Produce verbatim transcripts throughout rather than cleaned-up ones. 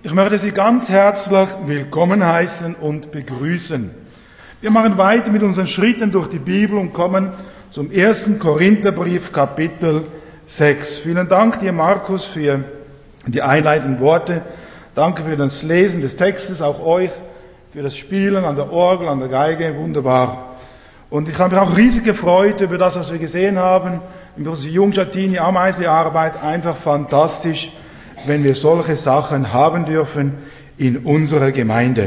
Ich möchte Sie ganz herzlich willkommen heißen und begrüßen. Wir machen weiter mit unseren Schritten durch die Bibel und kommen zum ersten Korintherbrief, Kapitel sechs. Vielen Dank dir, Markus, für die einleitenden Worte. Danke für das Lesen des Textes, auch euch für das Spielen an der Orgel, an der Geige, wunderbar. Und ich habe mich auch riesig gefreut über das, was wir gesehen haben, über unsere Jungschatini, Ameisli-Arbeit, einfach fantastisch, wenn wir solche Sachen haben dürfen in unserer Gemeinde.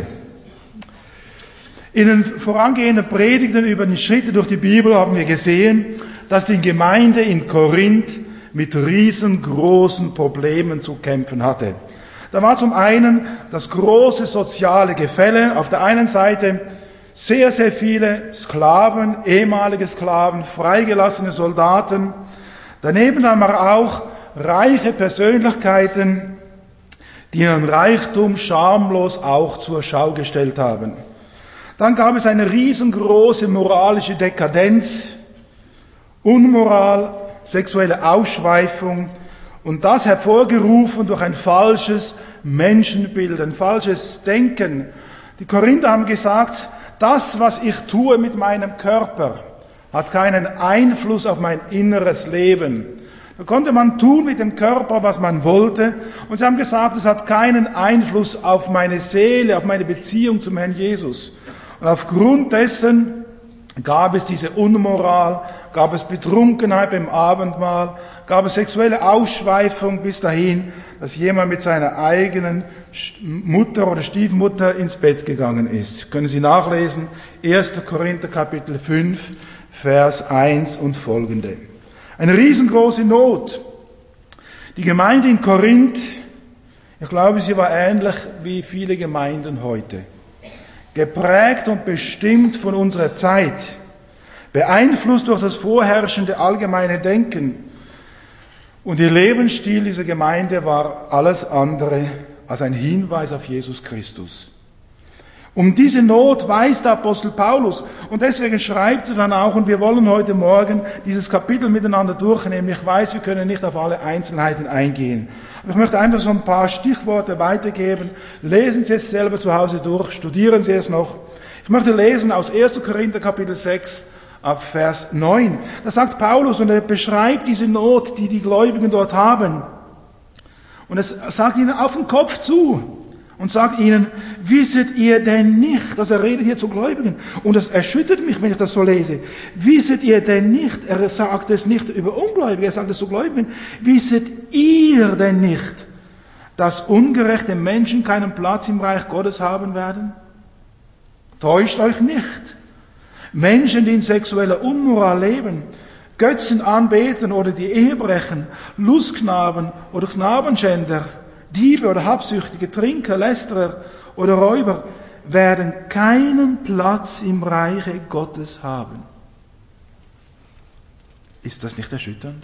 In den vorangehenden Predigten über die Schritte durch die Bibel haben wir gesehen, dass die Gemeinde in Korinth mit riesengroßen Problemen zu kämpfen hatte. Da war zum einen das große soziale Gefälle. Auf der einen Seite sehr, sehr viele Sklaven, ehemalige Sklaven, freigelassene Soldaten. Daneben dann aber auch reiche Persönlichkeiten, die ihren Reichtum schamlos auch zur Schau gestellt haben. Dann gab es eine riesengroße moralische Dekadenz, Unmoral, sexuelle Ausschweifung und das hervorgerufen durch ein falsches Menschenbild, ein falsches Denken. Die Korinther haben gesagt, das, was ich tue mit meinem Körper, hat keinen Einfluss auf mein inneres Leben. Da konnte man tun mit dem Körper, was man wollte. Und sie haben gesagt, es hat keinen Einfluss auf meine Seele, auf meine Beziehung zum Herrn Jesus. Und aufgrund dessen gab es diese Unmoral, gab es Betrunkenheit beim Abendmahl, gab es sexuelle Ausschweifung bis dahin, dass jemand mit seiner eigenen Mutter oder Stiefmutter ins Bett gegangen ist. Können Sie nachlesen, erster Korinther Kapitel fünf, Vers eins und folgende. Eine riesengroße Not. Die Gemeinde in Korinth, ich glaube, sie war ähnlich wie viele Gemeinden heute. Geprägt und bestimmt von unserer Zeit. Beeinflusst durch das vorherrschende allgemeine Denken. Und ihr Lebensstil dieser Gemeinde war alles andere als ein Hinweis auf Jesus Christus. Um diese Not weiß der Apostel Paulus und deswegen schreibt er dann auch, und wir wollen heute Morgen dieses Kapitel miteinander durchnehmen. Ich weiß, wir können nicht auf alle Einzelheiten eingehen. Aber ich möchte einfach so ein paar Stichworte weitergeben. Lesen Sie es selber zu Hause durch, studieren Sie es noch. Ich möchte lesen aus erster Korinther Kapitel sechs ab Vers neun. Da sagt Paulus und er beschreibt diese Not, die die Gläubigen dort haben. Und es sagt ihnen auf den Kopf zu. Und sagt ihnen, wisset ihr denn nicht, dass er redet hier zu Gläubigen, und das erschüttert mich, wenn ich das so lese, wisset ihr denn nicht, er sagt es nicht über Ungläubige, er sagt es zu Gläubigen, wisset ihr denn nicht, dass ungerechte Menschen keinen Platz im Reich Gottes haben werden? Täuscht euch nicht. Menschen, die in sexueller Unmoral leben, Götzen anbeten oder die Ehe brechen, Lustknaben oder Knabenschänder, Diebe oder Habsüchtige, Trinker, Lästerer oder Räuber werden keinen Platz im Reiche Gottes haben. Ist das nicht erschütternd?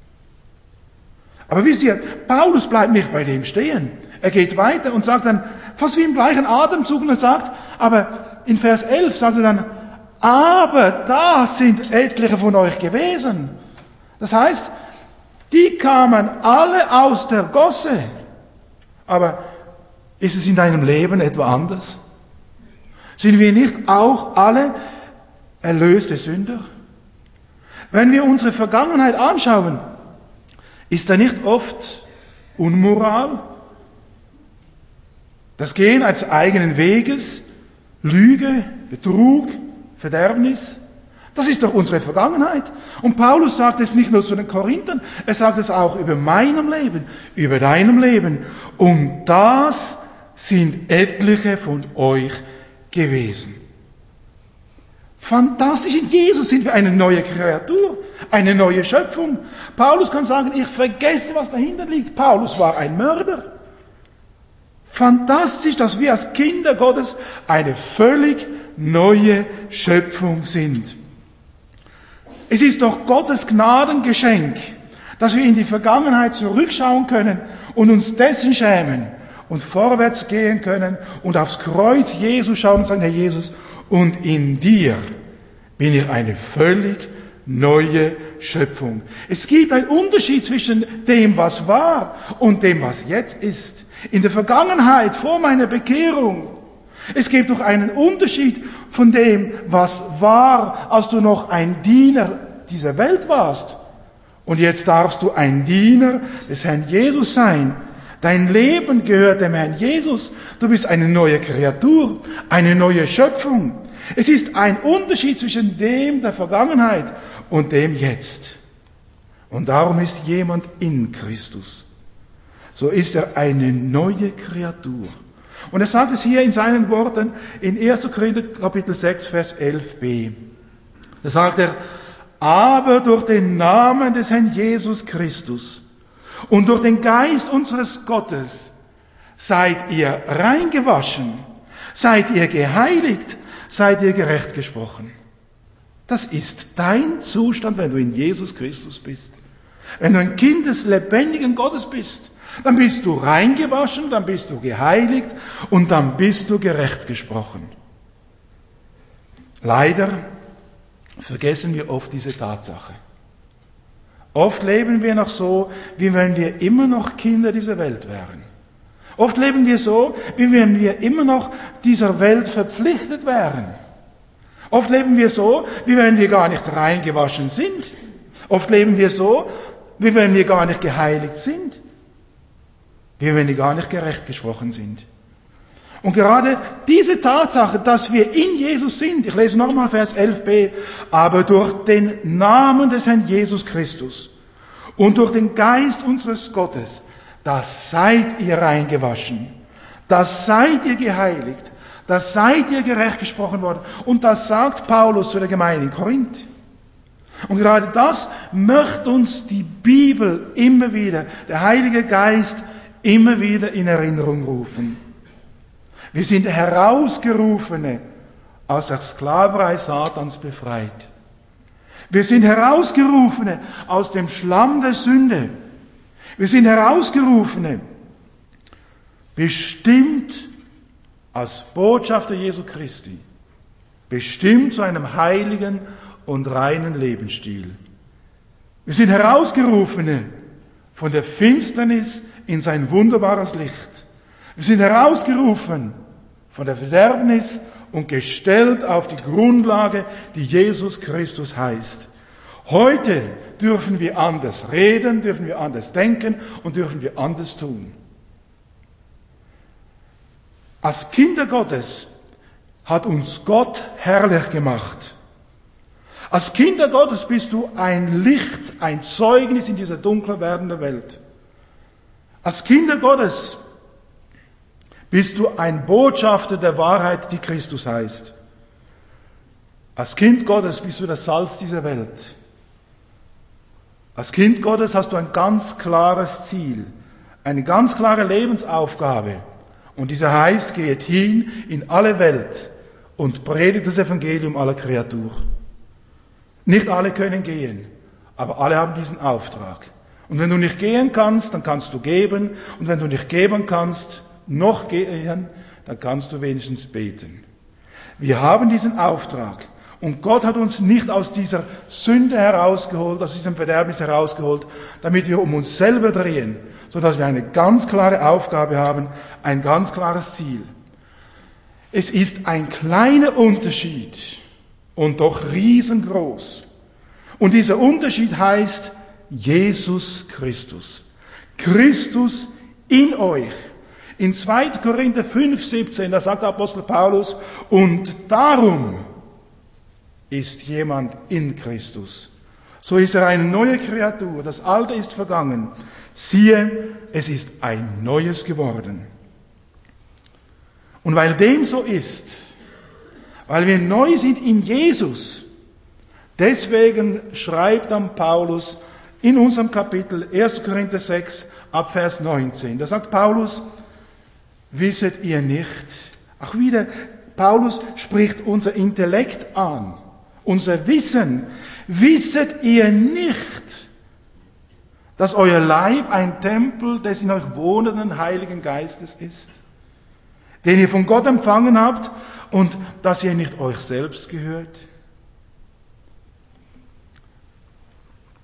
Aber wisst ihr, Paulus bleibt nicht bei dem stehen. Er geht weiter und sagt dann, fast wie im gleichen Atemzug, und er sagt, aber in Vers elf sagt er dann, aber da sind etliche von euch gewesen. Das heißt, die kamen alle aus der Gosse. Aber ist es in deinem Leben etwa anders? Sind wir nicht auch alle erlöste Sünder? Wenn wir unsere Vergangenheit anschauen, ist da nicht oft Unmoral? Das Gehen als eigenen Weges, Lüge, Betrug, Verderbnis? Das ist doch unsere Vergangenheit. Und Paulus sagt es nicht nur zu den Korinthern, er sagt es auch über meinem Leben, über deinem Leben. Und das sind etliche von euch gewesen. Fantastisch, in Jesus sind wir eine neue Kreatur, eine neue Schöpfung. Paulus kann sagen, ich vergesse, was dahinter liegt. Paulus war ein Mörder. Fantastisch, dass wir als Kinder Gottes eine völlig neue Schöpfung sind. Es ist doch Gottes Gnadengeschenk, dass wir in die Vergangenheit zurückschauen können und uns dessen schämen und vorwärts gehen können und aufs Kreuz Jesus schauen und sagen, Herr Jesus, und in dir bin ich eine völlig neue Schöpfung. Es gibt einen Unterschied zwischen dem, was war und dem, was jetzt ist. In der Vergangenheit, vor meiner Bekehrung. Es gibt doch einen Unterschied von dem, was war, als du noch ein Diener dieser Welt warst. Und jetzt darfst du ein Diener des Herrn Jesus sein. Dein Leben gehört dem Herrn Jesus. Du bist eine neue Kreatur, eine neue Schöpfung. Es ist ein Unterschied zwischen dem der Vergangenheit und dem Jetzt. Und darum ist jemand in Christus. So ist er eine neue Kreatur. Und er sagt es hier in seinen Worten in erster Korinther Kapitel sechs, Vers elf b. Da sagt er, aber durch den Namen des Herrn Jesus Christus und durch den Geist unseres Gottes seid ihr reingewaschen, seid ihr geheiligt, seid ihr gerecht gesprochen. Das ist dein Zustand, wenn du in Jesus Christus bist. Wenn du ein Kind des lebendigen Gottes bist, dann bist du reingewaschen, dann bist du geheiligt und dann bist du gerecht gesprochen. Leider vergessen wir oft diese Tatsache. Oft leben wir noch so, wie wenn wir immer noch Kinder dieser Welt wären. Oft leben wir so, wie wenn wir immer noch dieser Welt verpflichtet wären. Oft leben wir so, wie wenn wir gar nicht reingewaschen sind. Oft leben wir so, wie wenn wir gar nicht geheiligt sind. Wie wenn wir gar nicht gerecht gesprochen sind. Und gerade diese Tatsache, dass wir in Jesus sind, ich lese nochmal Vers elf b, aber durch den Namen des Herrn Jesus Christus und durch den Geist unseres Gottes, das seid ihr reingewaschen, das seid ihr geheiligt, das seid ihr gerecht gesprochen worden. Und das sagt Paulus zu der Gemeinde in Korinth. Und gerade das möchte uns die Bibel immer wieder, der Heilige Geist immer wieder in Erinnerung rufen. Wir sind Herausgerufene, aus der Sklaverei Satans befreit. Wir sind Herausgerufene aus dem Schlamm der Sünde. Wir sind Herausgerufene, bestimmt als Botschafter Jesu Christi, bestimmt zu einem heiligen und reinen Lebensstil. Wir sind Herausgerufene von der Finsternis in sein wunderbares Licht. Wir sind herausgerufen von der Verderbnis und gestellt auf die Grundlage, die Jesus Christus heißt. Heute dürfen wir anders reden, dürfen wir anders denken und dürfen wir anders tun. Als Kinder Gottes hat uns Gott herrlich gemacht. Als Kinder Gottes bist du ein Licht, ein Zeugnis in dieser dunkler werdenden Welt. Als Kinder Gottes bist du ein Botschafter der Wahrheit, die Christus heißt. Als Kind Gottes bist du das Salz dieser Welt. Als Kind Gottes hast du ein ganz klares Ziel, eine ganz klare Lebensaufgabe. Und dieser heißt, geht hin in alle Welt und predigt das Evangelium aller Kreatur. Nicht alle können gehen, aber alle haben diesen Auftrag. Und wenn du nicht gehen kannst, dann kannst du geben. Und wenn du nicht geben kannst, noch gehen, dann kannst du wenigstens beten. Wir haben diesen Auftrag. Und Gott hat uns nicht aus dieser Sünde herausgeholt, aus diesem Verderbnis herausgeholt, damit wir um uns selber drehen, sondern dass wir eine ganz klare Aufgabe haben, ein ganz klares Ziel. Es ist ein kleiner Unterschied und doch riesengroß. Und dieser Unterschied heißt Jesus Christus. Christus in euch. In zweiter Korinther fünf, siebzehn, da sagt der Apostel Paulus, und darum ist jemand in Christus. So ist er eine neue Kreatur. Das Alte ist vergangen. Siehe, es ist ein Neues geworden. Und weil dem so ist, weil wir neu sind in Jesus, deswegen schreibt dann Paulus in unserem Kapitel erster Korinther sechs ab Vers neunzehn. Da sagt Paulus, wisset ihr nicht, auch wieder, Paulus spricht unser Intellekt an, unser Wissen. Wisset ihr nicht, dass euer Leib ein Tempel des in euch wohnenden Heiligen Geistes ist, den ihr von Gott empfangen habt und dass ihr nicht euch selbst gehört?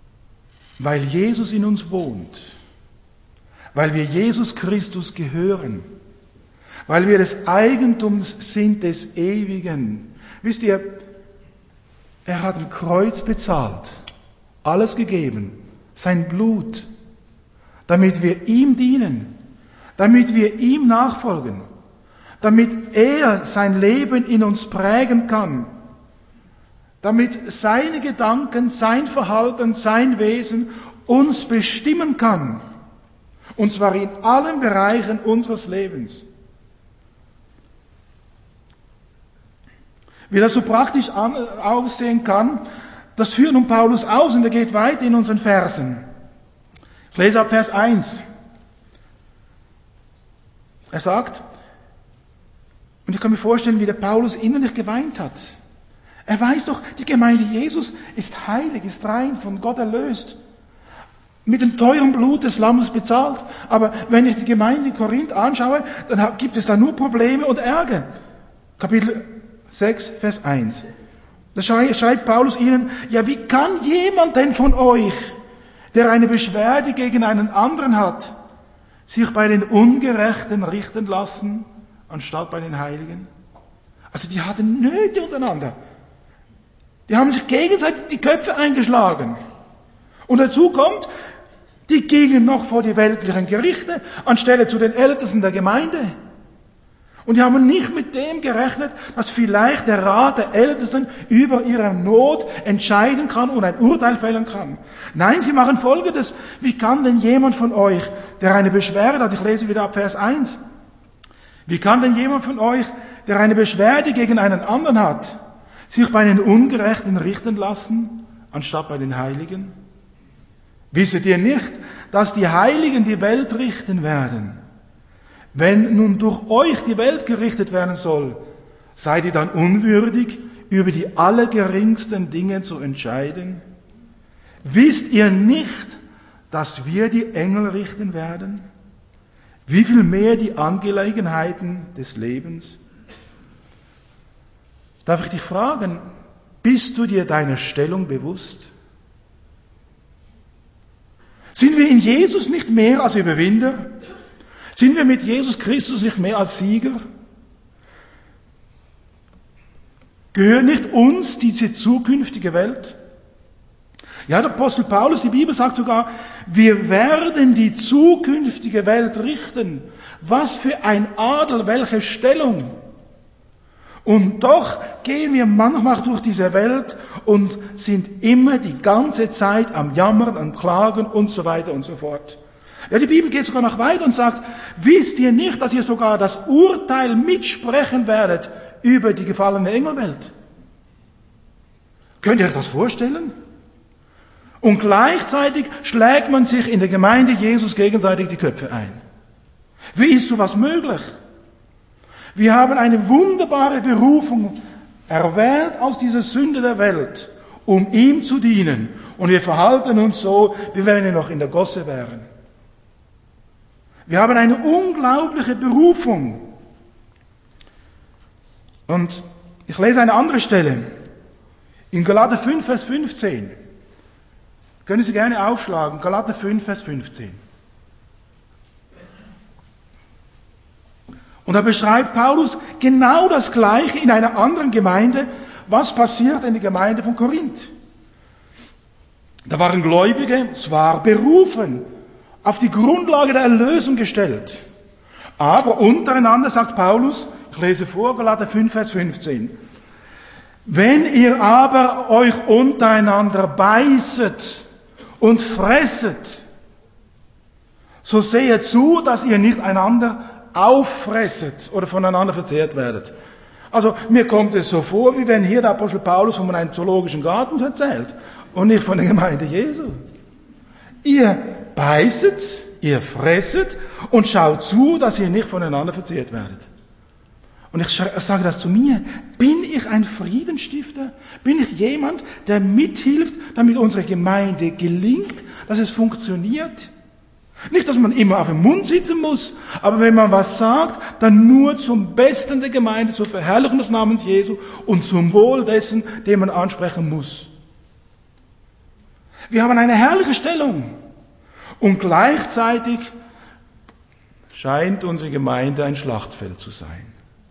weil Jesus in uns wohnt, weil wir Jesus Christus gehören, weil wir des Eigentums sind des Ewigen. Wisst ihr, er hat ein Kreuz bezahlt, alles gegeben, sein Blut, damit wir ihm dienen, damit wir ihm nachfolgen, damit er sein Leben in uns prägen kann, damit seine Gedanken, sein Verhalten, sein Wesen uns bestimmen kann, und zwar in allen Bereichen unseres Lebens. Wie das so praktisch aussehen kann, das führt nun Paulus aus und er geht weiter in unseren Versen. Ich lese ab Vers eins. Er sagt, und ich kann mir vorstellen, wie der Paulus innerlich geweint hat. Er weiß doch, die Gemeinde Jesus ist heilig, ist rein, von Gott erlöst, mit dem teuren Blut des Lammes bezahlt. Aber wenn ich die Gemeinde in Korinth anschaue, dann gibt es da nur Probleme und Ärger. Kapitel sechs, Vers eins. Da schreibt Paulus ihnen, ja, wie kann jemand denn von euch, der eine Beschwerde gegen einen anderen hat, sich bei den Ungerechten richten lassen, anstatt bei den Heiligen? Also die hatten Nöte untereinander. Die haben sich gegenseitig die Köpfe eingeschlagen. Und dazu kommt, die gingen noch vor die weltlichen Gerichte, anstelle zu den Ältesten der Gemeinde. Und die haben nicht mit dem gerechnet, dass vielleicht der Rat der Ältesten über ihre Not entscheiden kann und ein Urteil fällen kann. Nein, sie machen Folgendes. Wie kann denn jemand von euch, der eine Beschwerde hat, ich lese wieder ab Vers eins, wie kann denn jemand von euch, der eine Beschwerde gegen einen anderen hat, sich bei den Ungerechten richten lassen, anstatt bei den Heiligen? Wisset ihr nicht, dass die Heiligen die Welt richten werden? Wenn nun durch euch die Welt gerichtet werden soll, seid ihr dann unwürdig, über die allergeringsten Dinge zu entscheiden? Wisst ihr nicht, dass wir die Engel richten werden? Wie viel mehr die Angelegenheiten des Lebens? Darf ich dich fragen, bist du dir deiner Stellung bewusst? Sind wir in Jesus nicht mehr als Überwinder? Sind wir mit Jesus Christus nicht mehr als Sieger? Gehört nicht uns diese zukünftige Welt? Ja, der Apostel Paulus, die Bibel sagt sogar, wir werden die zukünftige Welt richten. Was für ein Adel, welche Stellung. Und doch gehen wir manchmal durch diese Welt und sind immer die ganze Zeit am Jammern, am Klagen und so weiter und so fort. Ja, die Bibel geht sogar noch weiter und sagt, wisst ihr nicht, dass ihr sogar das Urteil mitsprechen werdet über die gefallene Engelwelt? Könnt ihr euch das vorstellen? Und gleichzeitig schlägt man sich in der Gemeinde Jesus gegenseitig die Köpfe ein. Wie ist sowas möglich? Wir haben eine wunderbare Berufung erwählt aus dieser Sünde der Welt, um ihm zu dienen. Und wir verhalten uns so, wie wenn wir noch in der Gosse wären. Wir haben eine unglaubliche Berufung. Und ich lese eine andere Stelle. In Galater fünf, Vers fünfzehn. Können Sie gerne aufschlagen. Galater fünf, Vers fünfzehn. Und da beschreibt Paulus genau das Gleiche in einer anderen Gemeinde, was passiert in der Gemeinde von Korinth. Da waren Gläubige, zwar berufen, auf die Grundlage der Erlösung gestellt. Aber untereinander, sagt Paulus, ich lese vor, Galater fünf, Vers fünfzehn, wenn ihr aber euch untereinander beißet und fresset, so sehet zu, dass ihr nicht einander auffresset oder voneinander verzehrt werdet. Also mir kommt es so vor, wie wenn hier der Apostel Paulus von einem zoologischen Garten erzählt und nicht von der Gemeinde Jesu. Ihr beißet, ihr fresset und schaut zu, dass ihr nicht voneinander verzehrt werdet. Und ich sage das zu mir, bin ich ein Friedensstifter? Bin ich jemand, der mithilft, damit unsere Gemeinde gelingt, dass es funktioniert? Nicht, dass man immer auf dem Mund sitzen muss, aber wenn man was sagt, dann nur zum Besten der Gemeinde, zur Verherrlichung des Namens Jesu und zum Wohl dessen, den man ansprechen muss. Wir haben eine herrliche Stellung. Und gleichzeitig scheint unsere Gemeinde ein Schlachtfeld zu sein.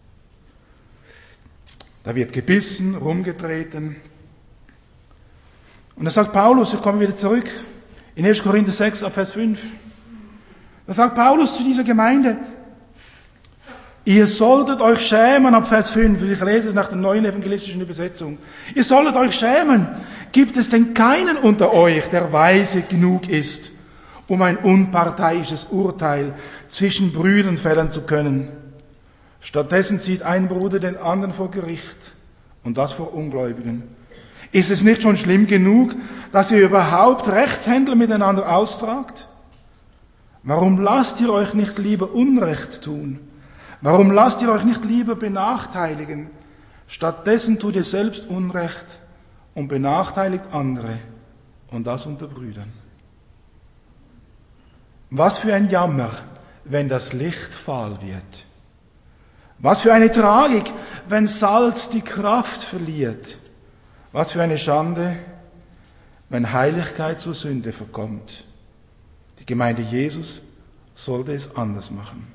Da wird gebissen, rumgetreten. Und da sagt Paulus, ich komme wieder zurück, in erster Korinther sechs, ab Vers fünf. Da sagt Paulus zu dieser Gemeinde, ihr solltet euch schämen, ab Vers fünf, ich lese es nach der neuen evangelistischen Übersetzung. Ihr solltet euch schämen. Gibt es denn keinen unter euch, der weise genug ist, um ein unparteiisches Urteil zwischen Brüdern fällen zu können? Stattdessen zieht ein Bruder den anderen vor Gericht, und das vor Ungläubigen. Ist es nicht schon schlimm genug, dass ihr überhaupt Rechtshändel miteinander austragt? Warum lasst ihr euch nicht lieber Unrecht tun? Warum lasst ihr euch nicht lieber benachteiligen? Stattdessen tut ihr selbst Unrecht und benachteiligt andere, und das unter Brüdern. Was für ein Jammer, wenn das Licht fahl wird. Was für eine Tragik, wenn Salz die Kraft verliert. Was für eine Schande, wenn Heiligkeit zur Sünde verkommt. Die Gemeinde Jesus sollte es anders machen.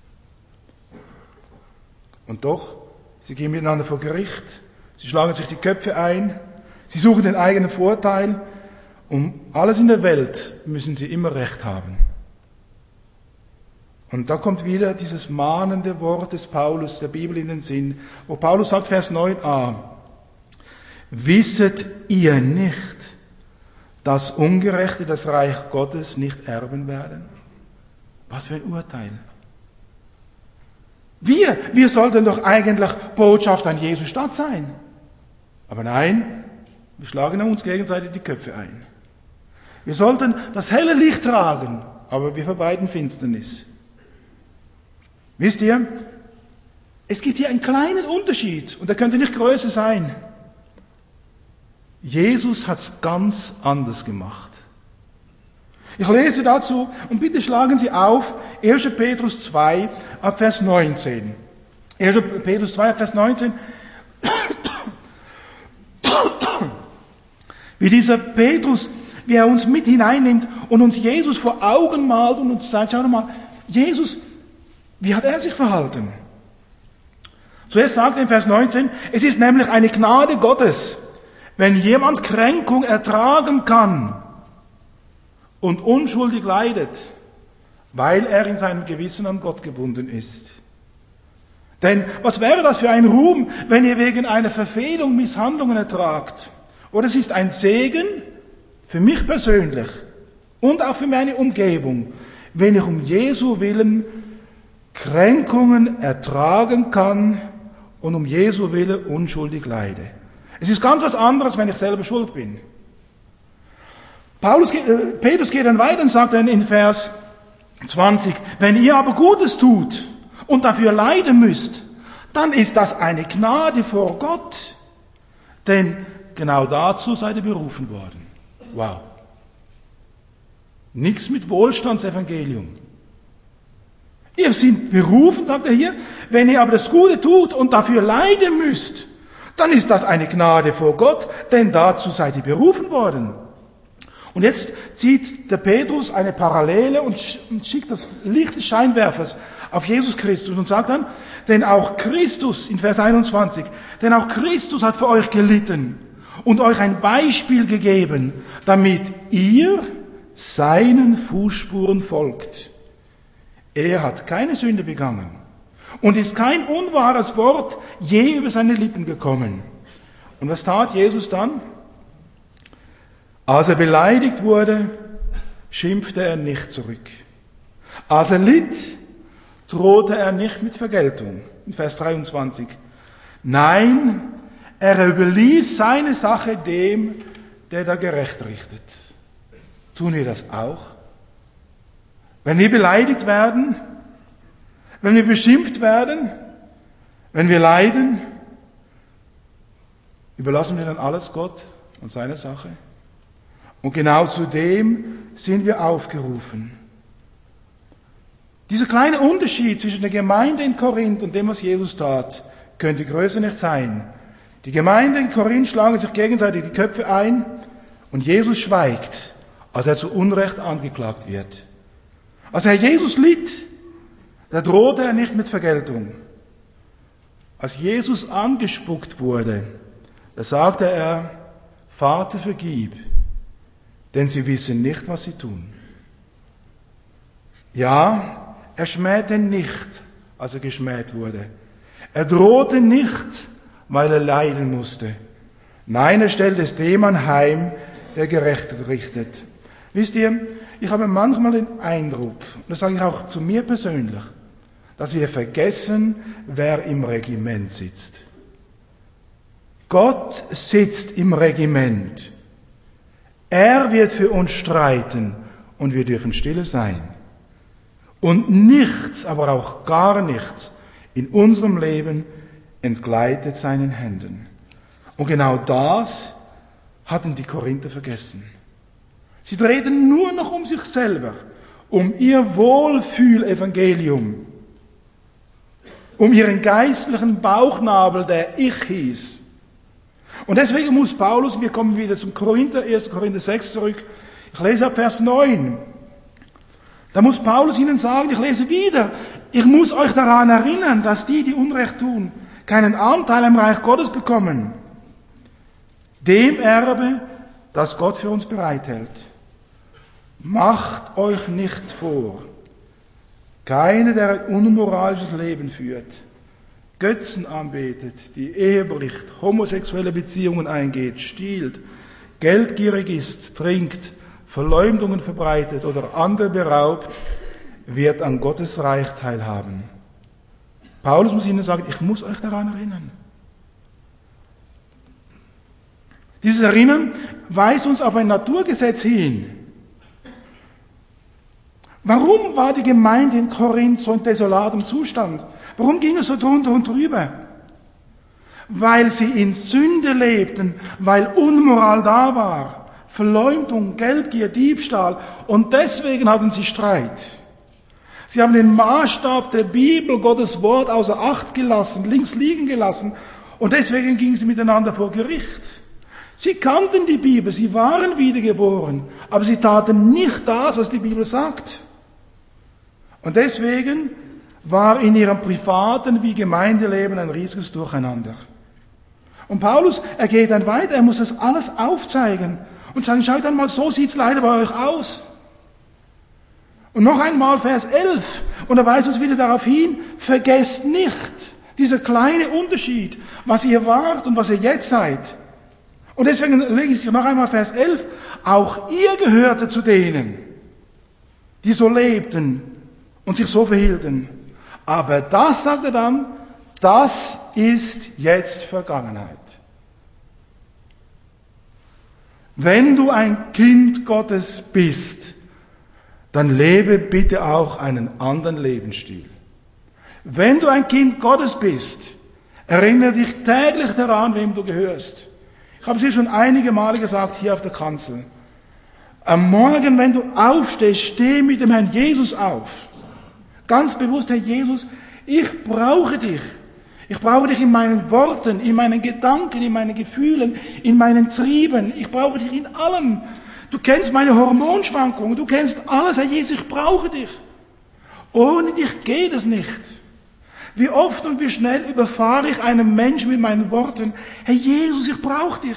Und doch, sie gehen miteinander vor Gericht, sie schlagen sich die Köpfe ein, sie suchen den eigenen Vorteil. Um alles in der Welt müssen sie immer Recht haben. Und da kommt wieder dieses mahnende Wort des Paulus, der Bibel, in den Sinn, wo Paulus sagt, Vers neun a, wisset ihr nicht, dass Ungerechte das Reich Gottes nicht erben werden? Was für ein Urteil. Wir, wir sollten doch eigentlich Botschaft an Jesu Stadt sein. Aber nein, wir schlagen uns gegenseitig die Köpfe ein. Wir sollten das helle Licht tragen, aber wir verbreiten Finsternis. Wisst ihr, es gibt hier einen kleinen Unterschied und der könnte nicht größer sein. Jesus hat es ganz anders gemacht. Ich lese dazu und bitte schlagen Sie auf erster Petrus zwei ab Vers neunzehn. erster Petrus zwei ab Vers neunzehn. Wie dieser Petrus, wie er uns mit hineinnimmt und uns Jesus vor Augen malt und uns sagt, schau doch mal, Jesus, wie hat er sich verhalten? Zuerst sagt er in Vers neunzehn, es ist nämlich eine Gnade Gottes, wenn jemand Kränkung ertragen kann und unschuldig leidet, weil er in seinem Gewissen an Gott gebunden ist. Denn was wäre das für ein Ruhm, wenn ihr wegen einer Verfehlung Misshandlungen ertragt? Oder es ist ein Segen für mich persönlich und auch für meine Umgebung, wenn ich um Jesu Willen Kränkungen ertragen kann und um Jesu Willen unschuldig leide. Es ist ganz was anderes, wenn ich selber schuld bin. Paulus, äh, Petrus geht dann weiter und sagt dann in Vers zwanzig, wenn ihr aber Gutes tut und dafür leiden müsst, dann ist das eine Gnade vor Gott. Denn genau dazu seid ihr berufen worden. Wow. Nichts mit Wohlstandsevangelium. Ihr seid berufen, sagt er hier, wenn ihr aber das Gute tut und dafür leiden müsst, dann ist das eine Gnade vor Gott, denn dazu seid ihr berufen worden. Und jetzt zieht der Petrus eine Parallele und schickt das Licht des Scheinwerfers auf Jesus Christus und sagt dann, denn auch Christus, in Vers einundzwanzig, denn auch Christus hat für euch gelitten und euch ein Beispiel gegeben, damit ihr seinen Fußspuren folgt. Er hat keine Sünde begangen und ist kein unwahres Wort je über seine Lippen gekommen. Und was tat Jesus dann? Als er beleidigt wurde, schimpfte er nicht zurück. Als er litt, drohte er nicht mit Vergeltung. In Vers dreiundzwanzig. Nein, er überließ seine Sache dem, der da gerecht richtet. Tun wir das auch? Wenn wir beleidigt werden, wenn wir beschimpft werden, wenn wir leiden, überlassen wir dann alles Gott und seiner Sache? Und genau zu dem sind wir aufgerufen. Dieser kleine Unterschied zwischen der Gemeinde in Korinth und dem, was Jesus tat, könnte größer nicht sein. Die Gemeinde in Korinth schlagen sich gegenseitig die Köpfe ein Und Jesus schweigt, als er zu Unrecht angeklagt wird. Als Herr Jesus litt, da drohte er nicht mit Vergeltung. Als Jesus angespuckt wurde, da sagte er, Vater, vergib, denn sie wissen nicht, was sie tun. Ja, er schmähte nicht, als er geschmäht wurde. Er drohte nicht, weil er leiden musste. Nein, er stellte es dem anheim, der gerecht richtet. Wisst ihr, ich habe manchmal den Eindruck, und das sage ich auch zu mir persönlich, dass wir vergessen, wer im Regiment sitzt. Gott sitzt im Regiment. Er wird für uns streiten und wir dürfen stille sein. Und nichts, aber auch gar nichts in unserem Leben entgleitet seinen Händen. Und genau das hatten die Korinther vergessen. Sie drehten nur noch um sich selber, um ihr Wohlfühlevangelium, um ihren geistlichen Bauchnabel, der ich hieß. Und deswegen muss Paulus, wir kommen wieder zum Korinther, erster Korinther sechs zurück, ich lese ab Vers neun, da muss Paulus ihnen sagen, ich lese wieder, ich muss euch daran erinnern, dass die, die Unrecht tun, keinen Anteil am Reich Gottes bekommen, dem Erbe, das Gott für uns bereithält. Macht euch nichts vor. Keiner, der ein unmoralisches Leben führt, Götzen anbetet, die Ehe bricht, homosexuelle Beziehungen eingeht, stiehlt, geldgierig ist, trinkt, Verleumdungen verbreitet oder andere beraubt, wird an Gottes Reich teilhaben. Paulus muss ihnen sagen, ich muss euch daran erinnern. Dieses Erinnern weist uns auf ein Naturgesetz hin. Warum war die Gemeinde in Korinth so in desolatem Zustand? Warum ging es so drunter und drüber? Weil sie in Sünde lebten, weil Unmoral da war, Verleumdung, Geldgier, Diebstahl, und deswegen hatten sie Streit. Sie haben den Maßstab der Bibel, Gottes Wort, außer Acht gelassen, links liegen gelassen, und deswegen gingen sie miteinander vor Gericht. Sie kannten die Bibel, sie waren wiedergeboren, aber sie taten nicht das, was die Bibel sagt. Und deswegen war in ihrem privaten wie Gemeindeleben ein riesiges Durcheinander. Und Paulus, er geht dann weiter, er muss das alles aufzeigen und sagen, schaut einmal, so sieht's leider bei euch aus. Und noch einmal Vers elf, und er weist uns wieder darauf hin, vergesst nicht dieser kleine Unterschied, was ihr wart und was ihr jetzt seid. Und deswegen lege ich noch einmal Vers elf, auch ihr gehörte zu denen, die so lebten und sich so verhielten. Aber das, sagt er dann, das ist jetzt Vergangenheit. Wenn du ein Kind Gottes bist, dann lebe bitte auch einen anderen Lebensstil. Wenn du ein Kind Gottes bist, erinnere dich täglich daran, wem du gehörst. Ich habe es hier schon einige Male gesagt, hier auf der Kanzel. Am Morgen, wenn du aufstehst, steh mit dem Herrn Jesus auf. Ganz bewusst, Herr Jesus, ich brauche dich. Ich brauche dich in meinen Worten, in meinen Gedanken, in meinen Gefühlen, in meinen Trieben. Ich brauche dich in allem. Du kennst meine Hormonschwankungen, du kennst alles, Herr Jesus, ich brauche dich. Ohne dich geht es nicht. Wie oft und wie schnell überfahre ich einen Menschen mit meinen Worten, Herr Jesus, ich brauche dich.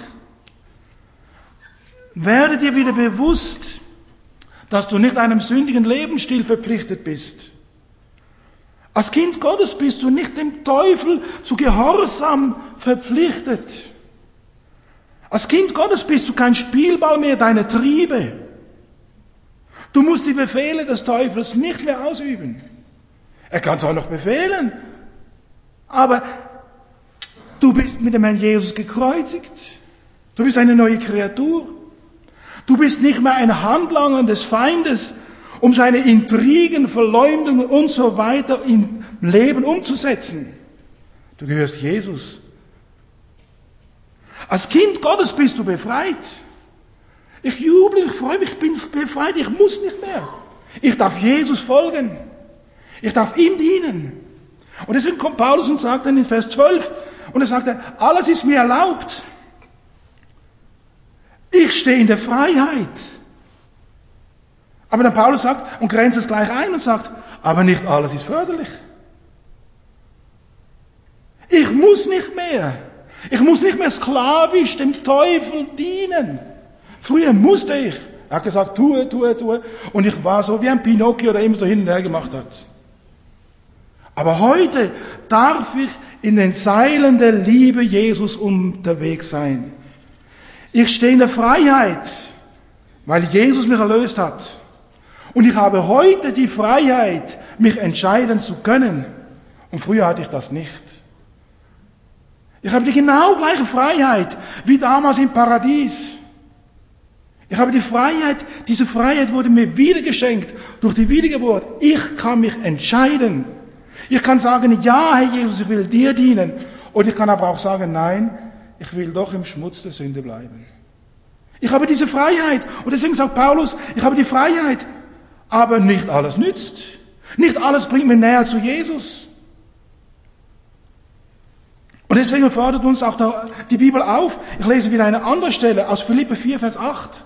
Werde dir wieder bewusst, dass du nicht einem sündigen Lebensstil verpflichtet bist. Als Kind Gottes bist du nicht dem Teufel zu Gehorsam verpflichtet. Als Kind Gottes bist du kein Spielball mehr deiner Triebe. Du musst die Befehle des Teufels nicht mehr ausüben. Er kann es auch noch befehlen, aber du bist mit dem Herrn Jesus gekreuzigt. Du bist eine neue Kreatur. Du bist nicht mehr ein Handlanger des Feindes, um seine Intrigen, Verleumdungen und so weiter im Leben umzusetzen. Du gehörst Jesus. Als Kind Gottes bist du befreit. Ich juble, ich freue mich, ich bin befreit, ich muss nicht mehr. Ich darf Jesus folgen. Ich darf ihm dienen. Und deswegen kommt Paulus und sagt dann in Vers zwölf, und er sagt, alles ist mir erlaubt. Ich stehe in der Freiheit. Aber dann Paulus sagt und grenzt es gleich ein und sagt, aber nicht alles ist förderlich. Ich muss nicht mehr. Ich muss nicht mehr sklavisch dem Teufel dienen. Früher musste ich. Er hat gesagt, tue, tue, tue. Und ich war so wie ein Pinocchio, der immer so hin und her gemacht hat. Aber heute darf ich in den Seilen der Liebe Jesus unterwegs sein. Ich stehe in der Freiheit, weil Jesus mich erlöst hat. Und ich habe heute die Freiheit, mich entscheiden zu können. Und früher hatte ich das nicht. Ich habe die genau gleiche Freiheit wie damals im Paradies. Ich habe die Freiheit, diese Freiheit wurde mir wieder geschenkt durch die Wiedergeburt. Ich kann mich entscheiden. Ich kann sagen, ja, Herr Jesus, ich will dir dienen. Und ich kann aber auch sagen, nein, ich will doch im Schmutz der Sünde bleiben. Ich habe diese Freiheit. Und deswegen sagt Paulus, ich habe die Freiheit. Aber nicht alles nützt. Nicht alles bringt mir näher zu Jesus. Und deswegen fordert uns auch die Bibel auf. Ich lese wieder eine andere Stelle aus Philipper vier, Vers acht.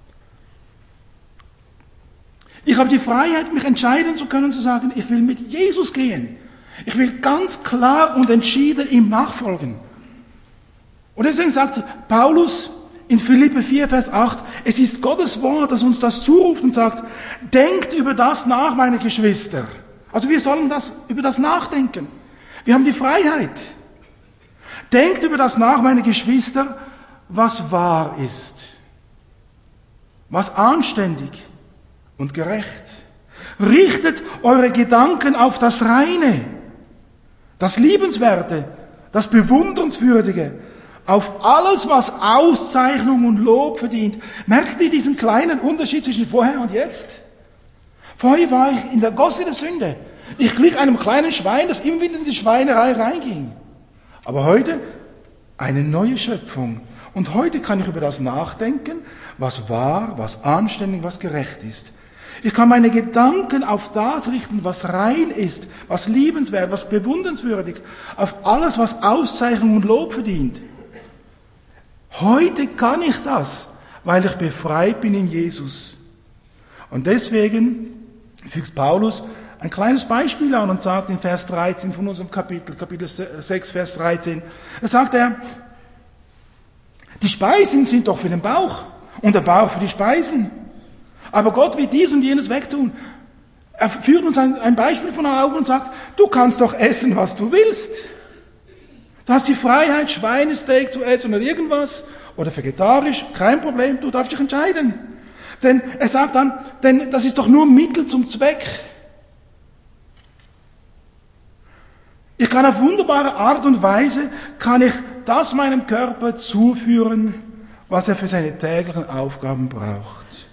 Ich habe die Freiheit, mich entscheiden zu können, zu sagen, ich will mit Jesus gehen. Ich will ganz klar und entschieden ihm nachfolgen. Und deswegen sagt Paulus in Philipper vier, Vers acht, es ist Gottes Wort, das uns das zuruft und sagt, denkt über das nach, meine Geschwister. Also wir sollen das, über das nachdenken. Wir haben die Freiheit. Denkt über das nach, meine Geschwister, was wahr ist, was anständig und gerecht. Richtet eure Gedanken auf das Reine, das Liebenswerte, das Bewundernswürdige, auf alles, was Auszeichnung und Lob verdient. Merkt ihr diesen kleinen Unterschied zwischen vorher und jetzt? Vorher war ich in der Gosse der Sünde. Ich glich einem kleinen Schwein, das immer wieder in die Schweinerei reinging. Aber heute eine neue Schöpfung. Und heute kann ich über das nachdenken, was wahr, was anständig, was gerecht ist. Ich kann meine Gedanken auf das richten, was rein ist, was liebenswert, was bewundernswürdig, auf alles, was Auszeichnung und Lob verdient. Heute kann ich das, weil ich befreit bin in Jesus. Und deswegen fügt Paulus ein kleines Beispiel an und sagt in Vers dreizehn von unserem Kapitel, Kapitel sechs, Vers dreizehn, da sagt er, die Speisen sind doch für den Bauch und der Bauch für die Speisen. Aber Gott will dies und jenes wegtun. Er führt uns ein, ein Beispiel von Augen und sagt, du kannst doch essen, was du willst. Du hast die Freiheit, Schweinesteak zu essen oder irgendwas, oder vegetarisch, kein Problem, du darfst dich entscheiden. Denn er sagt dann, denn das ist doch nur Mittel zum Zweck. Ich kann auf wunderbare Art und Weise, kann ich das meinem Körper zuführen, was er für seine täglichen Aufgaben braucht.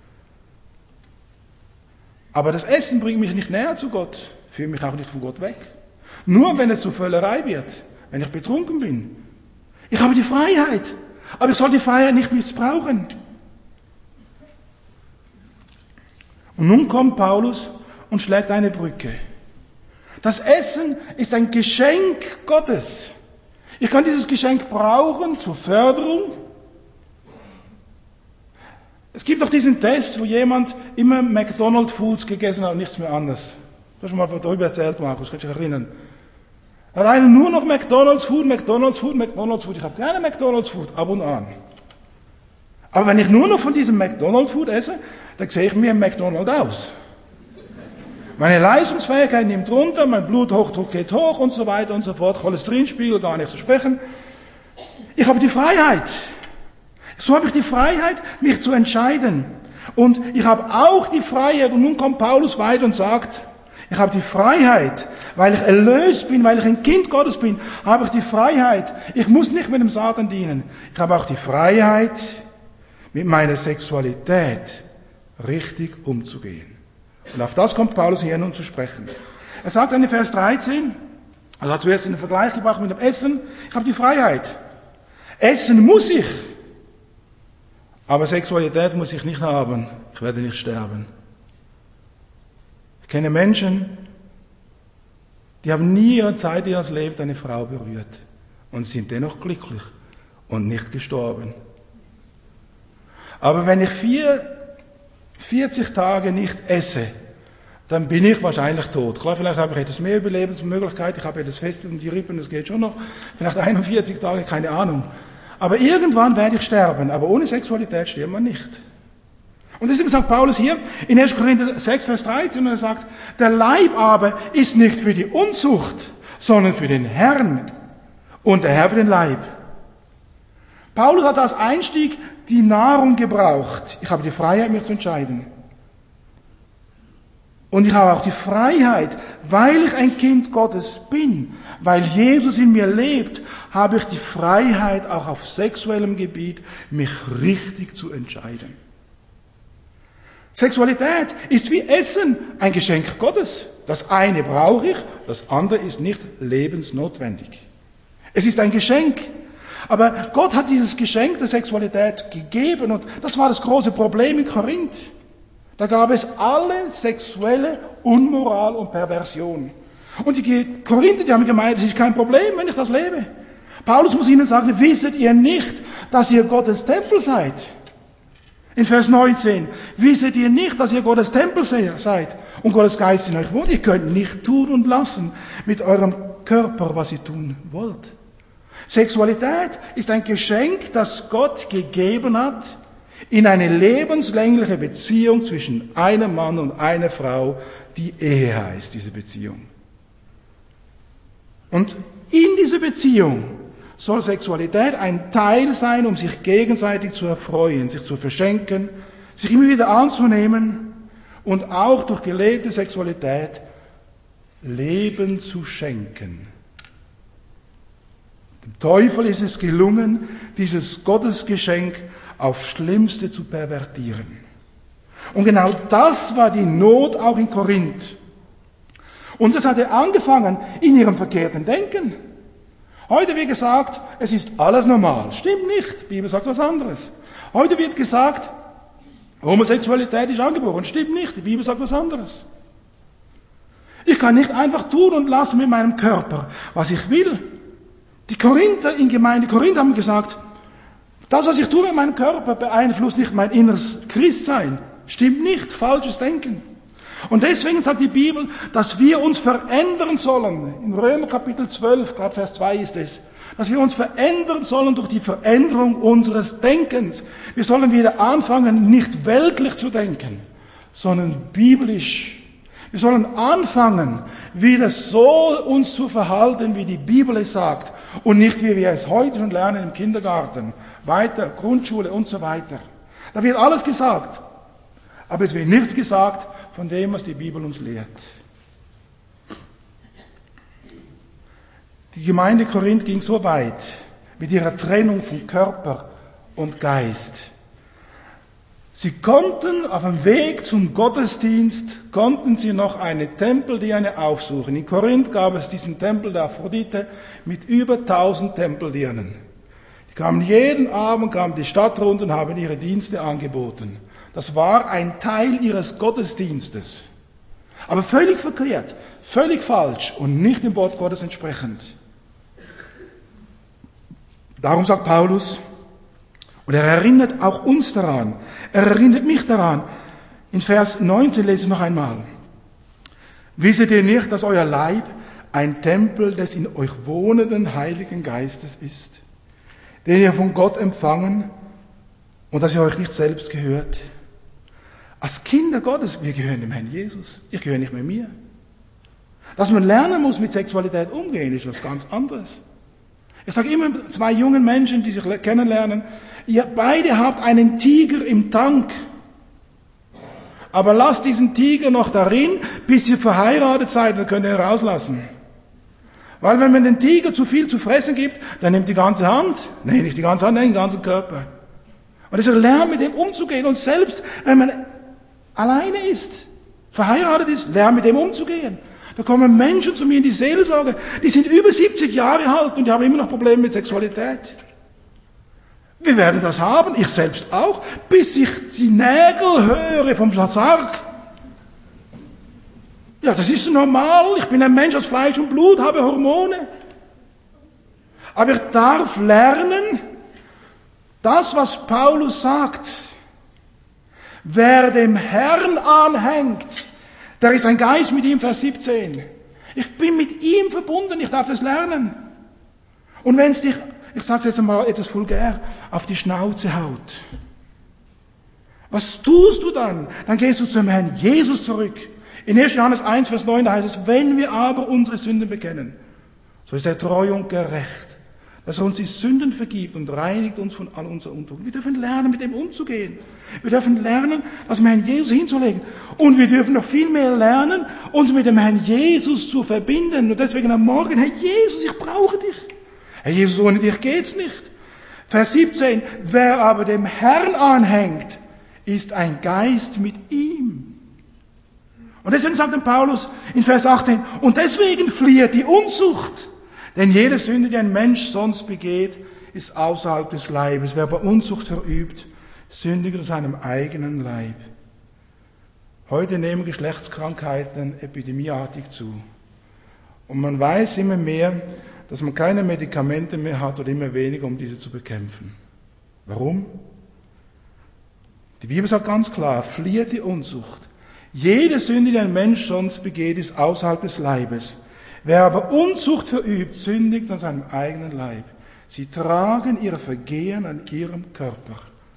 Aber das Essen bringt mich nicht näher zu Gott, führt mich auch nicht von Gott weg. Nur wenn es zur Völlerei wird, wenn ich betrunken bin. Ich habe die Freiheit, aber ich soll die Freiheit nicht missbrauchen. Und nun kommt Paulus und schlägt eine Brücke. Das Essen ist ein Geschenk Gottes. Ich kann dieses Geschenk brauchen zur Förderung. Es gibt doch diesen Test, wo jemand immer McDonald's Foods gegessen hat und nichts mehr anderes. Du hast schon mal darüber erzählt, Markus, kannst du dich erinnern? Hat einer nur noch McDonald's Food, McDonald's Food, McDonald's Food. Ich habe gerne McDonald's Food, ab und an. Aber wenn ich nur noch von diesem McDonald's Food esse, dann sehe ich mir ein McDonald's aus. Meine Leistungsfähigkeit nimmt runter, mein Bluthochdruck geht hoch und so weiter und so fort, Cholesterinspiegel gar nicht zu sprechen. Ich habe die Freiheit. So habe ich die Freiheit, mich zu entscheiden. Und ich habe auch die Freiheit, und nun kommt Paulus weiter und sagt, ich habe die Freiheit, weil ich erlöst bin, weil ich ein Kind Gottes bin, habe ich die Freiheit. Ich muss nicht mit dem Satan dienen. Ich habe auch die Freiheit, mit meiner Sexualität richtig umzugehen. Und auf das kommt Paulus hier nun zu sprechen. Er sagt dann in Vers dreizehn, also er hat zuerst einen Vergleich gebracht mit dem Essen, ich habe die Freiheit. Essen muss ich, aber Sexualität muss ich nicht haben. Ich werde nicht sterben. Ich kenne Menschen, die haben nie ihre Zeit ihres Lebens eine Frau berührt und sind dennoch glücklich und nicht gestorben. Aber wenn ich vier, vierzig Tage nicht esse, dann bin ich wahrscheinlich tot. Klar, vielleicht habe ich etwas mehr Überlebensmöglichkeit, ich habe etwas Fest um die Rippen, das geht schon noch. Vielleicht einundvierzig Tage, keine Ahnung. Aber irgendwann werde ich sterben, aber ohne Sexualität stirbt man nicht. Und deswegen sagt Paulus hier in erster Korinther sechs, Vers dreizehn, und er sagt, der Leib aber ist nicht für die Unzucht, sondern für den Herrn und der Herr für den Leib. Paulus hat als Einstieg die Nahrung gebraucht. Ich habe die Freiheit, mich zu entscheiden. Und ich habe auch die Freiheit, weil ich ein Kind Gottes bin, weil Jesus in mir lebt, habe ich die Freiheit, auch auf sexuellem Gebiet, mich richtig zu entscheiden. Sexualität ist wie Essen, ein Geschenk Gottes. Das eine brauche ich, das andere ist nicht lebensnotwendig. Es ist ein Geschenk. Aber Gott hat dieses Geschenk der Sexualität gegeben und das war das große Problem in Korinth. Da gab es alle sexuelle Unmoral und Perversion. Und die Korinther, die haben gemeint, es ist kein Problem, wenn ich das lebe. Paulus muss ihnen sagen, wisset ihr nicht, dass ihr Gottes Tempel seid? In Vers neunzehn, wisset ihr nicht, dass ihr Gottes Tempel seid und Gottes Geist in euch wohnt? Ihr könnt nicht tun und lassen mit eurem Körper, was ihr tun wollt. Sexualität ist ein Geschenk, das Gott gegeben hat, in eine lebenslängliche Beziehung zwischen einem Mann und einer Frau, die Ehe heißt, diese Beziehung. Und in dieser Beziehung soll Sexualität ein Teil sein, um sich gegenseitig zu erfreuen, sich zu verschenken, sich immer wieder anzunehmen und auch durch gelebte Sexualität Leben zu schenken. Dem Teufel ist es gelungen, dieses Gottesgeschenk aufs Schlimmste zu pervertieren. Und genau das war die Not auch in Korinth. Und das hatte angefangen in ihrem verkehrten Denken. Heute wird gesagt, es ist alles normal. Stimmt nicht, die Bibel sagt was anderes. Heute wird gesagt, Homosexualität ist angeboren. Stimmt nicht, die Bibel sagt was anderes. Ich kann nicht einfach tun und lassen mit meinem Körper, was ich will. Die Korinther in Gemeinde Korinth haben gesagt, das, was ich tue mit meinem Körper, beeinflusst nicht mein inneres Christsein. Stimmt nicht, falsches Denken. Und deswegen sagt die Bibel, dass wir uns verändern sollen. In Römer Kapitel zwölf, gerade Vers zwei ist es, dass wir uns verändern sollen durch die Veränderung unseres Denkens. Wir sollen wieder anfangen, nicht weltlich zu denken, sondern biblisch. Wir sollen anfangen, wieder so uns zu verhalten, wie die Bibel es sagt. Und nicht, wie wir es heute schon lernen im Kindergarten, weiter, Grundschule und so weiter. Da wird alles gesagt. Aber es wird nichts gesagt von dem, was die Bibel uns lehrt. Die Gemeinde Korinth ging so weit mit ihrer Trennung von Körper und Geist. Sie konnten auf dem Weg zum Gottesdienst, konnten sie noch eine Tempeldirne aufsuchen. In Korinth gab es diesen Tempel der Aphrodite mit über tausend Tempeldirnen. Die kamen jeden Abend, kamen die Stadt runter und haben ihre Dienste angeboten. Das war ein Teil ihres Gottesdienstes. Aber völlig verkehrt, völlig falsch und nicht dem Wort Gottes entsprechend. Darum sagt Paulus, und er erinnert auch uns daran, er erinnert mich daran. In Vers neunzehn lese ich noch einmal. Wisset ihr nicht, dass euer Leib ein Tempel des in euch wohnenden Heiligen Geistes ist, den ihr von Gott empfangen und dass ihr euch nicht selbst gehört? Als Kinder Gottes, wir gehören dem Herrn Jesus. Ich gehöre nicht mehr mir. Dass man lernen muss, mit Sexualität umgehen, ist was ganz anderes. Ich sage immer zwei jungen Menschen, die sich kennenlernen, ihr beide habt einen Tiger im Tank. Aber lasst diesen Tiger noch darin, bis ihr verheiratet seid, dann könnt ihr ihn rauslassen. Weil wenn man den Tiger zu viel zu fressen gibt, dann nimmt die ganze Hand, nein, nicht die ganze Hand, nein, den ganzen Körper. Und deshalb lernt mit dem umzugehen. Und selbst wenn man alleine ist, verheiratet ist, lernt mit dem umzugehen. Da kommen Menschen zu mir in die Seelsorge, die sind über siebzig Jahre alt und die haben immer noch Probleme mit Sexualität. Wir werden das haben, ich selbst auch, bis ich die Nägel höre vom Sarg. Ja, das ist normal, ich bin ein Mensch aus Fleisch und Blut, habe Hormone. Aber ich darf lernen, das, was Paulus sagt, Wer dem Herrn anhängt, der ist ein Geist mit ihm, Vers siebzehn. Ich bin mit ihm verbunden, ich darf das lernen. Und wenn es dich, ich sage es jetzt mal etwas vulgär, auf die Schnauze haut, was tust du dann? Dann gehst du zum Herrn Jesus zurück. In erster Johannes eins, Vers neun, da heißt es, wenn wir aber unsere Sünden bekennen, so ist er treu und gerecht, dass er uns die Sünden vergibt und reinigt uns von all unserer Untugend. Wir dürfen lernen, mit dem umzugehen. Wir dürfen lernen, das mit Herrn Jesus hinzulegen. Und wir dürfen noch viel mehr lernen, uns mit dem Herrn Jesus zu verbinden. Und deswegen am Morgen, Herr Jesus, ich brauche dich. Herr Jesus, ohne dich geht's nicht. Vers siebzehn, wer aber dem Herrn anhängt, ist ein Geist mit ihm. Und deswegen sagt dann Paulus in Vers achtzehn, und deswegen flieht die Unzucht. Denn jede Sünde, die ein Mensch sonst begeht, ist außerhalb des Leibes. Wer aber Unzucht verübt, sündigt in seinem eigenen Leib. Heute nehmen Geschlechtskrankheiten epidemieartig zu. Und man weiß immer mehr, dass man keine Medikamente mehr hat oder immer weniger, um diese zu bekämpfen. Warum? Die Bibel sagt ganz klar, flieht die Unzucht. Jede Sünde, die ein Mensch sonst begeht, ist außerhalb des Leibes. Wer aber Unzucht verübt, sündigt an seinem eigenen Leib. Sie tragen ihre Vergehen an ihrem Körper.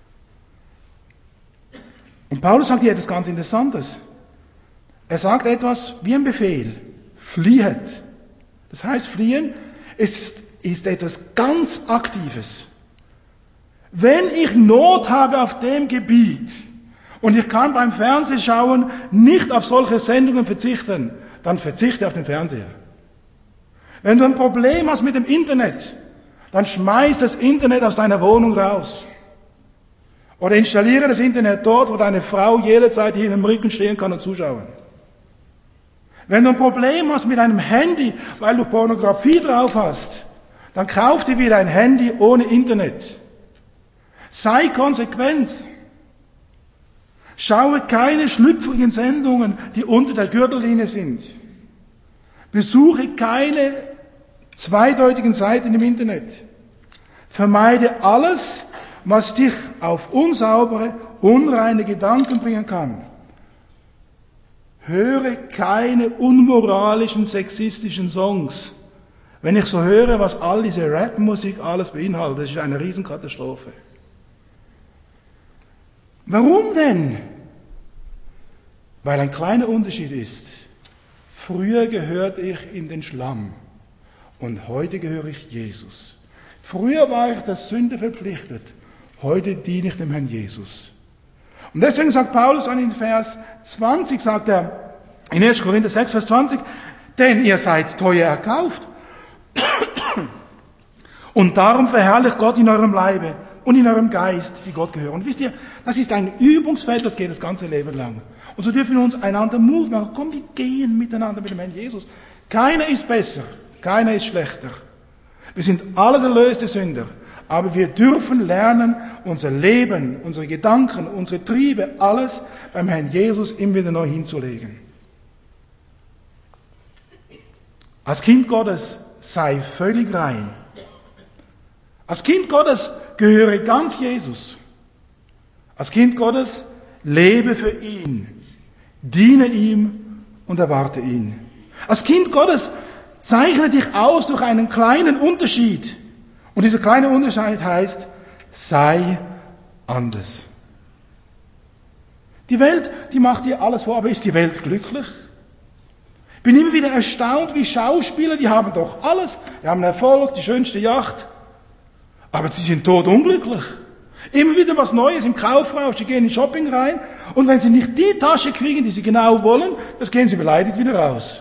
Und Paulus sagt hier etwas ganz Interessantes. Er sagt etwas wie ein Befehl. Fliehet. Das heißt, fliehen ist, ist etwas ganz Aktives. Wenn ich Not habe auf dem Gebiet und ich kann beim Fernsehschauen nicht auf solche Sendungen verzichten, dann verzichte auf den Fernseher. Wenn du ein Problem hast mit dem Internet, dann schmeiß das Internet aus deiner Wohnung raus. Oder installiere das Internet dort, wo deine Frau jederzeit hier im Rücken stehen kann und zuschauen. Wenn du ein Problem hast mit einem Handy, weil du Pornografie drauf hast, dann kauf dir wieder ein Handy ohne Internet. Sei konsequent. Schaue keine schlüpfrigen Sendungen, die unter der Gürtellinie sind. Besuche keine zweideutigen Seiten im Internet. Vermeide alles, was dich auf unsaubere, unreine Gedanken bringen kann. Höre keine unmoralischen, sexistischen Songs. Wenn ich so höre, was all diese Rapmusik alles beinhaltet, das ist eine Riesenkatastrophe. Warum denn? Weil ein kleiner Unterschied ist. Früher gehörte ich in den Schlamm und heute gehöre ich Jesus. Früher war ich der Sünde verpflichtet, heute diene ich dem Herrn Jesus. Und deswegen sagt Paulus dann in Vers zwanzig, sagt er, in erster Korinther sechs, Vers zwanzig, denn ihr seid teuer erkauft und darum verherrlicht Gott in eurem Leibe und in eurem Geist, die Gott gehören. Und wisst ihr, das ist ein Übungsfeld, das geht das ganze Leben lang. Und so dürfen wir uns einander Mut machen. Komm, wir gehen miteinander mit dem Herrn Jesus. Keiner ist besser, keiner ist schlechter. Wir sind alles erlöste Sünder. Aber wir dürfen lernen, unser Leben, unsere Gedanken, unsere Triebe, alles beim Herrn Jesus immer wieder neu hinzulegen. Als Kind Gottes sei völlig rein. Als Kind Gottes gehöre ganz Jesus. Als Kind Gottes lebe für ihn, diene ihm und erwarte ihn. Als Kind Gottes zeichne dich aus durch einen kleinen Unterschied. Und dieser kleine Unterschied heißt, sei anders. Die Welt, die macht dir alles vor, aber ist die Welt glücklich? Ich bin immer wieder erstaunt, wie Schauspieler, die haben doch alles, die haben Erfolg, die schönste Yacht, aber sie sind todunglücklich. Immer wieder was Neues im Kaufrausch, die gehen in Shopping rein und wenn sie nicht die Tasche kriegen, die sie genau wollen, das gehen sie beleidigt wieder raus.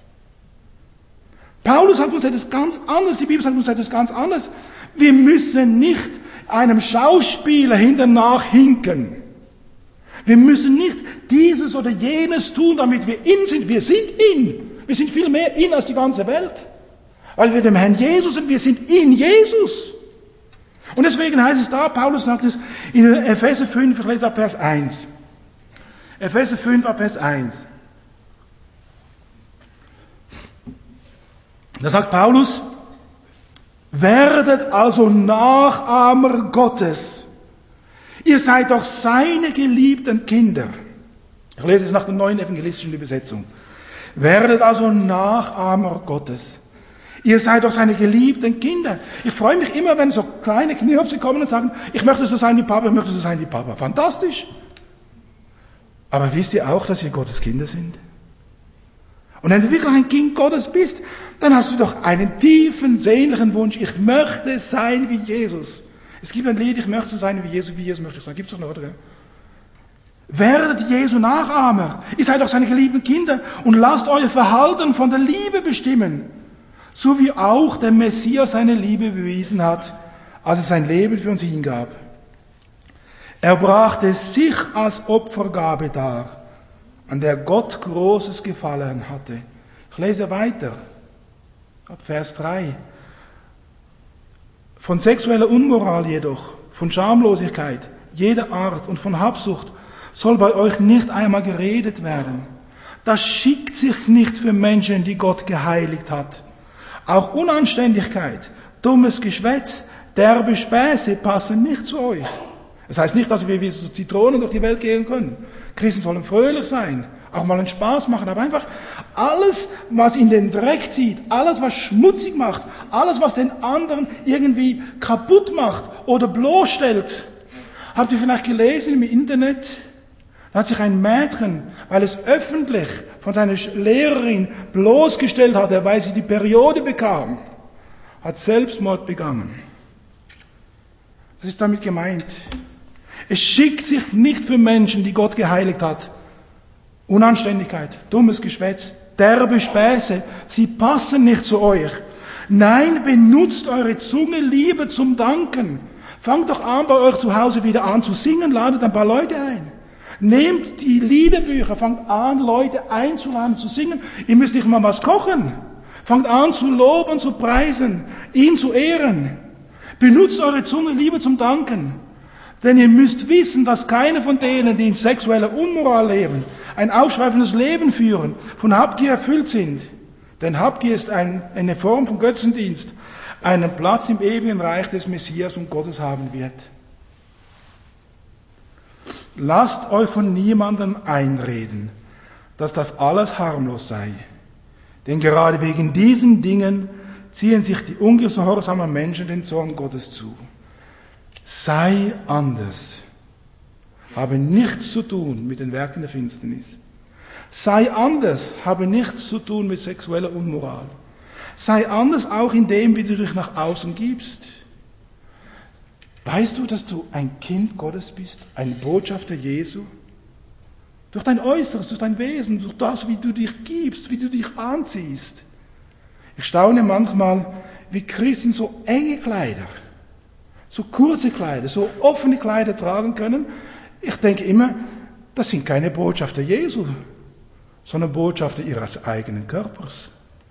Paulus sagt uns etwas ganz anderes, die Bibel sagt uns etwas ganz anderes. Wir müssen nicht einem Schauspieler hinternach hinken. Wir müssen nicht dieses oder jenes tun, damit wir in sind. Wir sind in. Wir sind viel mehr in als die ganze Welt. Weil wir dem Herrn Jesus sind, wir sind in Jesus. Und deswegen heißt es da, Paulus sagt es in Epheser fünf, ich lese ab Vers eins. Epheser fünf ab Vers eins. Da sagt Paulus, werdet also Nachahmer Gottes, Ihr seid doch seine geliebten Kinder. Ich lese es nach der neuen evangelistischen Übersetzung. Werdet also Nachahmer Gottes. Ihr seid doch seine geliebten Kinder. Ich freue mich immer, wenn so kleine Knirpse kommen und sagen, ich möchte so sein wie Papa, ich möchte so sein wie Papa. Fantastisch. Aber wisst ihr auch, dass ihr Gottes Kinder sind? Und wenn du wirklich ein Kind Gottes bist, dann hast du doch einen tiefen, sehnlichen Wunsch. Ich möchte sein wie Jesus. Es gibt ein Lied, ich möchte so sein wie Jesus, wie Jesus möchte ich sein. Gibt's doch noch, oder? Werdet Jesu Nachahmer. Ihr seid doch seine geliebten Kinder und lasst euer Verhalten von der Liebe bestimmen. So wie auch der Messias seine Liebe bewiesen hat, als er sein Leben für uns hingab. Er brachte sich als Opfergabe dar, an der Gott großes Gefallen hatte. Ich lese weiter, ab Vers drei. Von sexueller Unmoral jedoch, von Schamlosigkeit, jeder Art und von Habsucht soll bei euch nicht einmal geredet werden. Das schickt sich nicht für Menschen, die Gott geheiligt hat. Auch Unanständigkeit, dummes Geschwätz, derbe Späße passen nicht zu euch. Das heißt nicht, dass wir wie so Zitronen durch die Welt gehen können. Christen sollen fröhlich sein, auch mal einen Spaß machen, aber einfach alles, was in den Dreck zieht, alles, was schmutzig macht, alles, was den anderen irgendwie kaputt macht oder bloßstellt. Habt ihr vielleicht gelesen im Internet? Da hat sich ein Mädchen, weil es öffentlich von seiner Lehrerin bloßgestellt hatte, weil sie die Periode bekam, hat Selbstmord begangen. Was ist damit gemeint? Es schickt sich nicht für Menschen, die Gott geheiligt hat. Unanständigkeit, dummes Geschwätz, derbe Späße, sie passen nicht zu euch. Nein, benutzt eure Zunge lieber zum Danken. Fangt doch an, bei euch zu Hause wieder an zu singen, ladet ein paar Leute ein. Nehmt die Liederbücher, fangt an, Leute einzuladen, zu singen. Ihr müsst nicht mal was kochen. Fangt an zu loben, zu preisen, ihn zu ehren. Benutzt eure Zunge lieber zum Danken. Denn ihr müsst wissen, dass keine von denen, die in sexueller Unmoral leben, ein ausschweifendes Leben führen, von Habgier erfüllt sind. Denn Habgier ist ein, eine Form von Götzendienst, einen Platz im ewigen Reich des Messias und Gottes haben wird. Lasst euch von niemandem einreden, dass das alles harmlos sei. Denn gerade wegen diesen Dingen ziehen sich die ungehorsamen Menschen den Zorn Gottes zu. Sei anders. Habe nichts zu tun mit den Werken der Finsternis. Sei anders. Habe nichts zu tun mit sexueller Unmoral. Sei anders auch in dem, wie du dich nach außen gibst. Weißt du, dass du ein Kind Gottes bist? Ein Botschafter Jesu? Durch dein Äußeres, durch dein Wesen, durch das, wie du dich gibst, wie du dich anziehst. Ich staune manchmal, wie Christen so enge Kleider, so kurze Kleider, so offene Kleider tragen können. Ich denke immer, das sind keine Botschafter Jesu, sondern Botschafter ihres eigenen Körpers.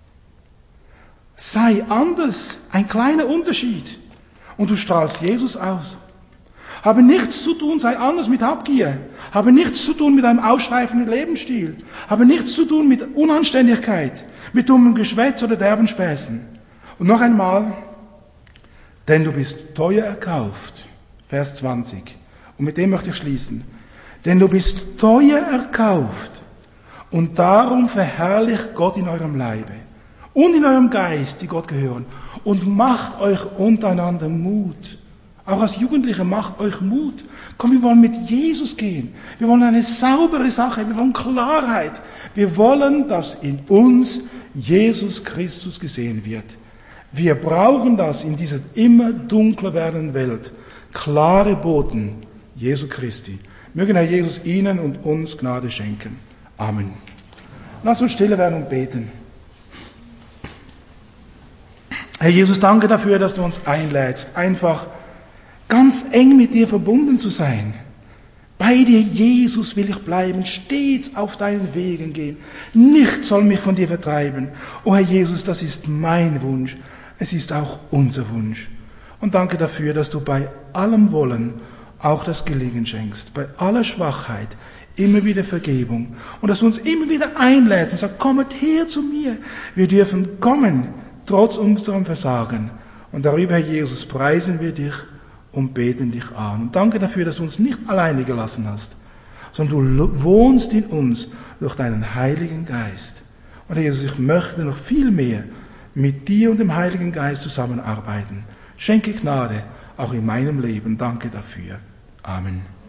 Sei anders, ein kleiner Unterschied. Und du strahlst Jesus aus. Habe nichts zu tun, sei anders mit Habgier. Habe nichts zu tun mit einem ausschweifenden Lebensstil. Habe nichts zu tun mit Unanständigkeit, mit dummem Geschwätz oder derben Späßen. Und noch einmal, denn du bist teuer erkauft. Vers zwanzig. Und mit dem möchte ich schließen. Denn du bist teuer erkauft. Und darum verherrlicht Gott in eurem Leibe und in eurem Geist, die Gott gehören. Und macht euch untereinander Mut. Auch als Jugendliche macht euch Mut. Komm, wir wollen mit Jesus gehen. Wir wollen eine saubere Sache. Wir wollen Klarheit. Wir wollen, dass in uns Jesus Christus gesehen wird. Wir brauchen das in dieser immer dunkler werdenden Welt. Klare Boten Jesu Christi. Mögen Herr Jesus Ihnen und uns Gnade schenken. Amen. Lass uns stille werden und beten. Herr Jesus, danke dafür, dass du uns einlädst, einfach ganz eng mit dir verbunden zu sein. Bei dir, Jesus, will ich bleiben, stets auf deinen Wegen gehen. Nichts soll mich von dir vertreiben. O Herr Jesus, das ist mein Wunsch. Es ist auch unser Wunsch. Und danke dafür, dass du bei allem Wollen auch das Gelingen schenkst, bei aller Schwachheit immer wieder Vergebung. Und dass du uns immer wieder einlädst und sagst, kommet her zu mir. Wir dürfen kommen, trotz unserem Versagen. Und darüber, Herr Jesus, preisen wir dich und beten dich an. Und danke dafür, dass du uns nicht alleine gelassen hast, sondern du wohnst in uns durch deinen Heiligen Geist. Und Jesus, ich möchte noch viel mehr mit dir und dem Heiligen Geist zusammenarbeiten. Schenke Gnade auch in meinem Leben. Danke dafür. Amen.